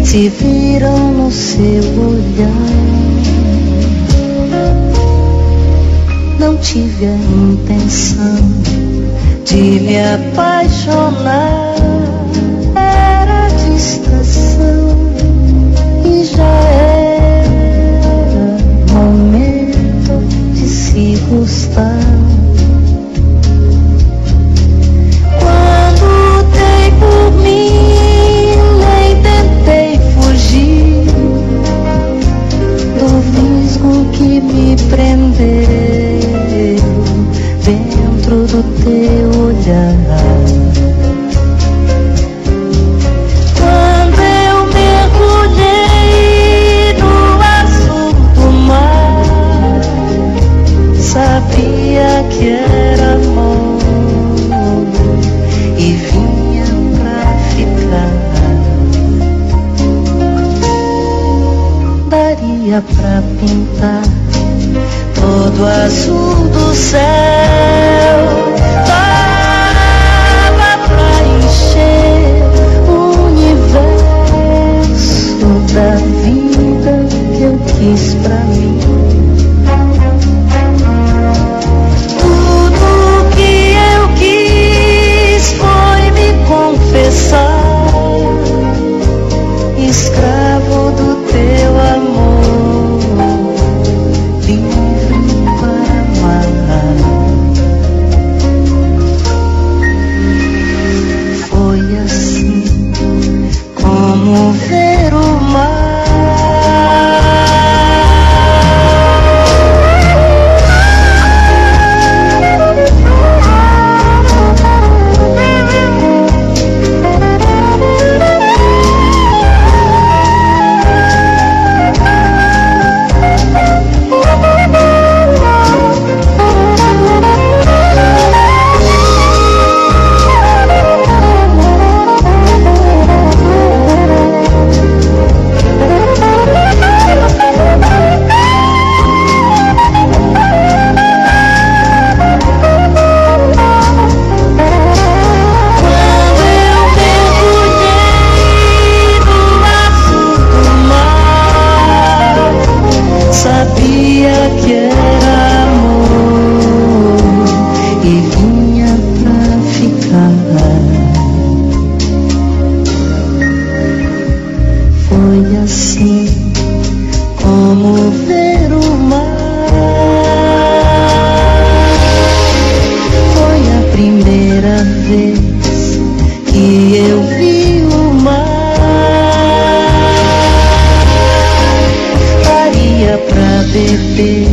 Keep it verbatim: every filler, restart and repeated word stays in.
se viram no seu olhar. Não tive a intenção de me apaixonar, era distração e já era momento de se gostar. Quando dei por mim, nem tentei fugir do visgo que me prendeu dentro do teu olhar. Quando eu mergulhei no azul do mar, sabia que era amor e vinha pra ficar. Daria pra pintar todo azul do céu, dava pra encher o universo da vida que eu quis pra mim. Tudo que eu quis foi me confessar, escravo do teu amor, livre para amar. Foi assim como ver o mar. Sabia que era amor e vinha pra ficar. Foi assim como ver o mar. Foi a primeira vez que eu vi o mar. Daria pra beber